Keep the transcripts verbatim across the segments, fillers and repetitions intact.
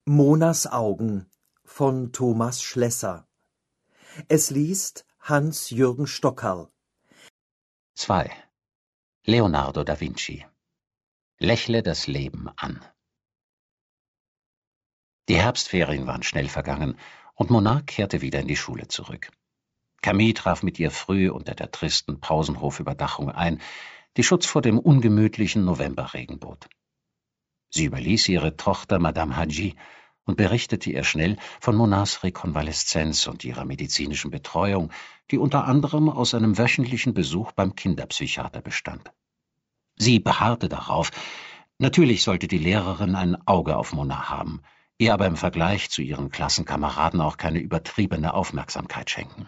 Monas Augen von Thomas Schlesser. Es liest Hans-Jürgen Stockerl. zwei. Leonardo da Vinci. Lächle das Leben an. Die Herbstferien waren schnell vergangen und Mona kehrte wieder in die Schule zurück. Camille traf mit ihr früh unter der tristen Pausenhofüberdachung ein, die Schutz vor dem ungemütlichen Novemberregen bot. Sie überließ ihre Tochter Madame Hadji und berichtete ihr schnell von Monas Rekonvaleszenz und ihrer medizinischen Betreuung, die unter anderem aus einem wöchentlichen Besuch beim Kinderpsychiater bestand. Sie beharrte darauf, natürlich sollte die Lehrerin ein Auge auf Mona haben, ihr aber im Vergleich zu ihren Klassenkameraden auch keine übertriebene Aufmerksamkeit schenken.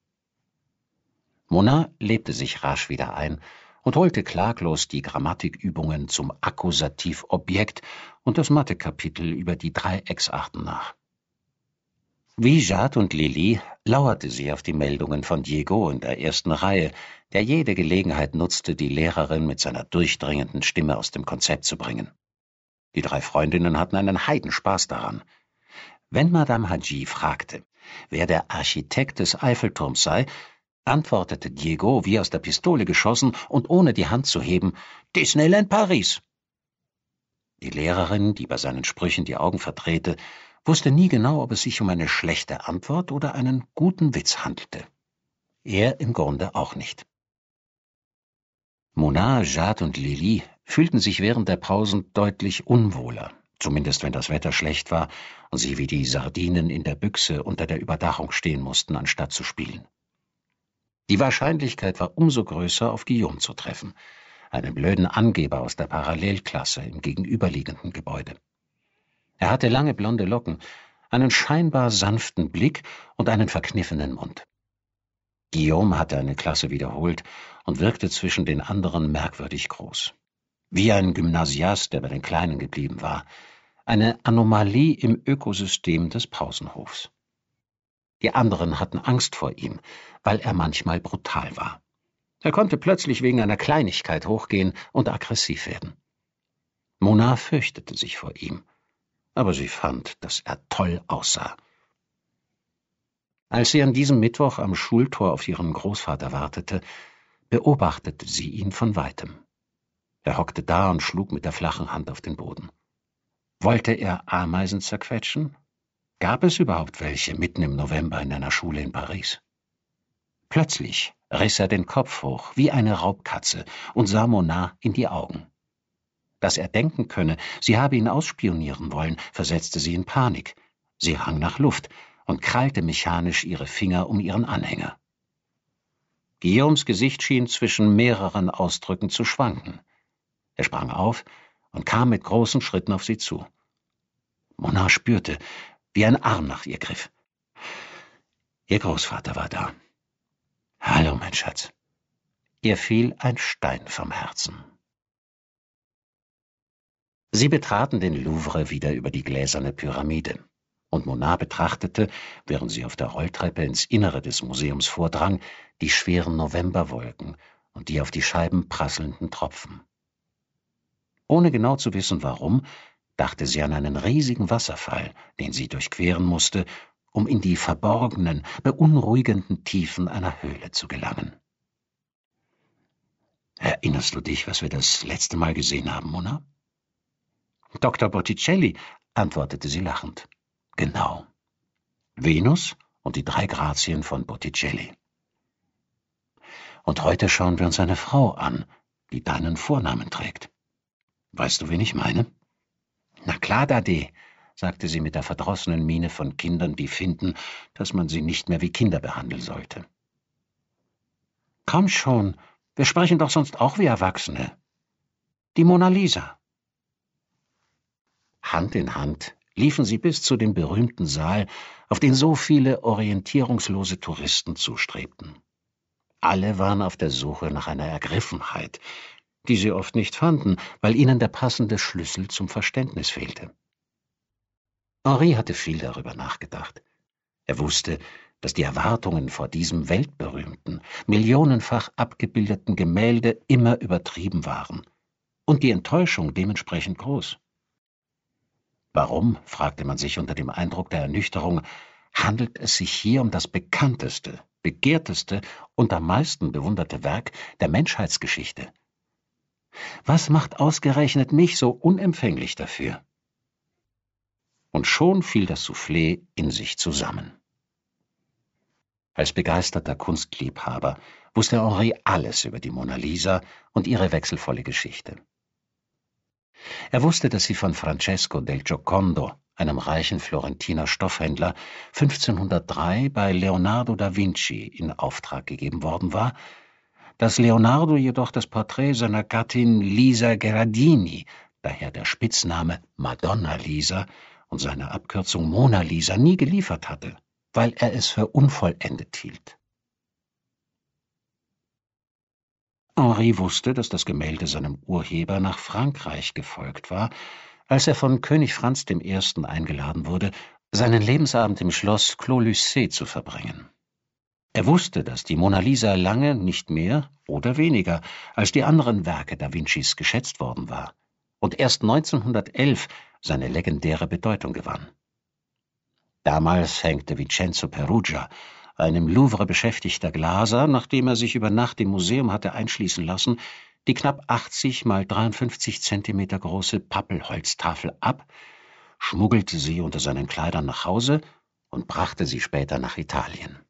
Mona lebte sich rasch wieder ein und holte klaglos die Grammatikübungen zum Akkusativobjekt und das Mathekapitel über die Dreiecksarten nach. Wie Jade und Lili lauerte sie auf die Meldungen von Diego in der ersten Reihe, der jede Gelegenheit nutzte, die Lehrerin mit seiner durchdringenden Stimme aus dem Konzept zu bringen. Die drei Freundinnen hatten einen Heidenspaß daran. Wenn Madame Hadji fragte, wer der Architekt des Eiffelturms sei, antwortete Diego wie aus der Pistole geschossen und ohne die Hand zu heben, »Disneyland Paris«. Die Lehrerin, die bei seinen Sprüchen die Augen verdrehte, wusste nie genau, ob es sich um eine schlechte Antwort oder einen guten Witz handelte. Er im Grunde auch nicht. Mona, Jade und Lili fühlten sich während der Pausen deutlich unwohler, zumindest wenn das Wetter schlecht war und sie wie die Sardinen in der Büchse unter der Überdachung stehen mussten, anstatt zu spielen. Die Wahrscheinlichkeit war umso größer, auf Guillaume zu treffen, einen blöden Angeber aus der Parallelklasse im gegenüberliegenden Gebäude. Er hatte lange blonde Locken, einen scheinbar sanften Blick und einen verkniffenen Mund. Guillaume hatte eine Klasse wiederholt und wirkte zwischen den anderen merkwürdig groß. Wie ein Gymnasiast, der bei den Kleinen geblieben war. Eine Anomalie im Ökosystem des Pausenhofs. Die anderen hatten Angst vor ihm, weil er manchmal brutal war. Er konnte plötzlich wegen einer Kleinigkeit hochgehen und aggressiv werden. Mona fürchtete sich vor ihm, aber sie fand, dass er toll aussah. Als sie an diesem Mittwoch am Schultor auf ihren Großvater wartete, beobachtete sie ihn von weitem. Er hockte da und schlug mit der flachen Hand auf den Boden. Wollte er Ameisen zerquetschen? Gab es überhaupt welche mitten im November in einer Schule in Paris? Plötzlich riss er den Kopf hoch, wie eine Raubkatze, und sah Mona in die Augen. Dass er denken könne, sie habe ihn ausspionieren wollen, versetzte sie in Panik. Sie rang nach Luft und krallte mechanisch ihre Finger um ihren Anhänger. Guillaumes Gesicht schien zwischen mehreren Ausdrücken zu schwanken. Er sprang auf und kam mit großen Schritten auf sie zu. Mona spürte, wie ein Arm nach ihr griff. Ihr Großvater war da. »Hallo, mein Schatz.« Ihr fiel ein Stein vom Herzen. Sie betraten den Louvre wieder über die gläserne Pyramide, und Mona betrachtete, während sie auf der Rolltreppe ins Innere des Museums vordrang, die schweren Novemberwolken und die auf die Scheiben prasselnden Tropfen. Ohne genau zu wissen, warum, dachte sie an einen riesigen Wasserfall, den sie durchqueren musste, um in die verborgenen, beunruhigenden Tiefen einer Höhle zu gelangen. »Erinnerst du dich, was wir das letzte Mal gesehen haben, Mona?« »Doktor Botticelli«, antwortete sie lachend. »Genau. Venus und die drei Grazien von Botticelli. Und heute schauen wir uns eine Frau an, die deinen Vornamen trägt. Weißt du, wen ich meine?« »Na klar, Dade«, sagte sie mit der verdrossenen Miene von Kindern, die finden, dass man sie nicht mehr wie Kinder behandeln sollte. »Komm schon, wir sprechen doch sonst auch wie Erwachsene. Die Mona Lisa.« Hand in Hand liefen sie bis zu dem berühmten Saal, auf den so viele orientierungslose Touristen zustrebten. Alle waren auf der Suche nach einer Ergriffenheit, die sie oft nicht fanden, weil ihnen der passende Schlüssel zum Verständnis fehlte. Henri hatte viel darüber nachgedacht. Er wusste, dass die Erwartungen vor diesem weltberühmten, millionenfach abgebildeten Gemälde immer übertrieben waren und die Enttäuschung dementsprechend groß. Warum, fragte man sich unter dem Eindruck der Ernüchterung, handelt es sich hier um das bekannteste, begehrteste und am meisten bewunderte Werk der Menschheitsgeschichte? Was macht ausgerechnet mich so unempfänglich dafür? Und schon fiel das Soufflé in sich zusammen. Als begeisterter Kunstliebhaber wusste Henri alles über die Mona Lisa und ihre wechselvolle Geschichte. Er wusste, dass sie von Francesco del Giocondo, einem reichen Florentiner Stoffhändler, fünfzehnhundertdrei bei Leonardo da Vinci in Auftrag gegeben worden war, dass Leonardo jedoch das Porträt seiner Gattin Lisa Gherardini, daher der Spitzname Madonna Lisa und seine Abkürzung Mona Lisa, nie geliefert hatte, weil er es für unvollendet hielt. Henri wusste, dass das Gemälde seinem Urheber nach Frankreich gefolgt war, als er von König Franz der Erste eingeladen wurde, seinen Lebensabend im Schloss Clos-Lucé zu verbringen. Er wusste, dass die Mona Lisa lange nicht mehr oder weniger als die anderen Werke da Vincis geschätzt worden war und erst neunzehnhundertelf seine legendäre Bedeutung gewann. Damals hängte Vincenzo Perugia, ein im Louvre beschäftigter Glaser, nachdem er sich über Nacht im Museum hatte einschließen lassen, die knapp achtzig mal dreiundfünfzig Zentimeter große Pappelholztafel ab, schmuggelte sie unter seinen Kleidern nach Hause und brachte sie später nach Italien.